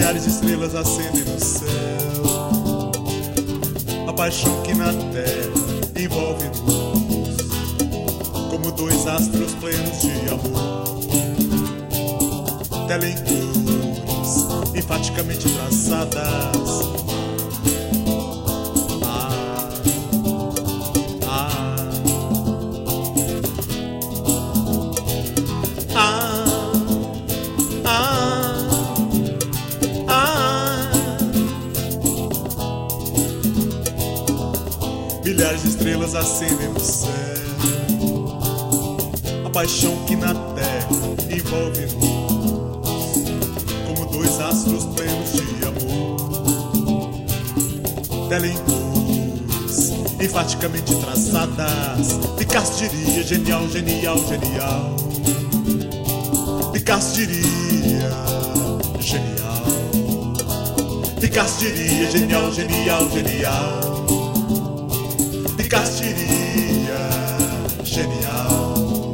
Milhares de estrelas acendem no céu, a paixão que na terra envolve-nos como dois astros plenos de amor. Tela em cores enfaticamente traçadas. Milhares de estrelas acendem no céu, a paixão que na terra envolve-nos como dois astros plenos de amor. Tela em cores enfaticamente traçadas. Picasso diria genial, genial, genial. Picasso diria genial. Picasso diria genial, genial, genial. Picasso diria genial.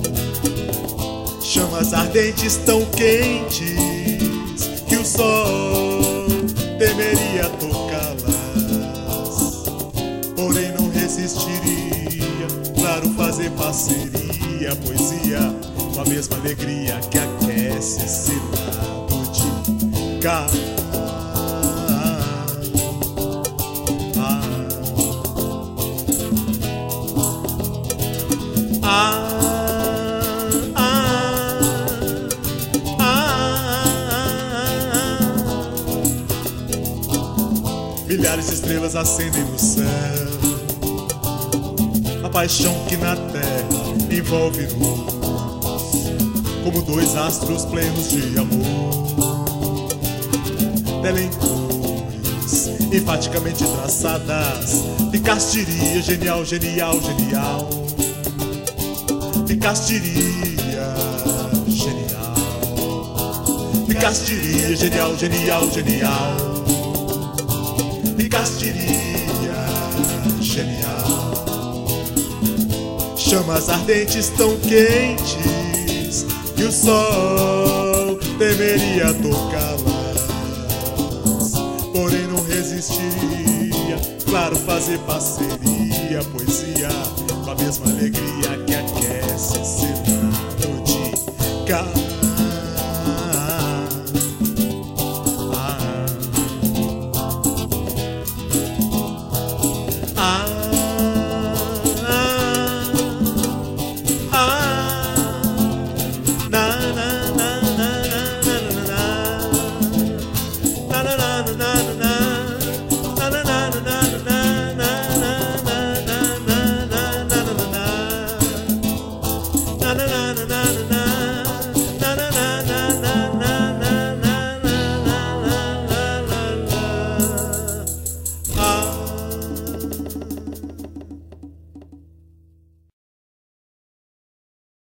Chamas ardentes tão quentes que o sol temeria tocá-las, porém não resistiria. Claro, fazer parceria, poesia com a mesma alegria que aquece esse lado de cá. Milhares de estrelas acendem no céu, a paixão que na terra envolve-nos como dois astros plenos de amor. Tela em cores enfaticamente traçadas. Picasso diria genial, genial, genial. Picasso diria genial. Picasso diria genial, genial, genial. Picasso diria genial. Chamas ardentes tão quentes que o sol deveria tocá-las, porém não resistiria. Claro, fazer parceria, poesia com a mesma alegria que aquece esse lado de cá.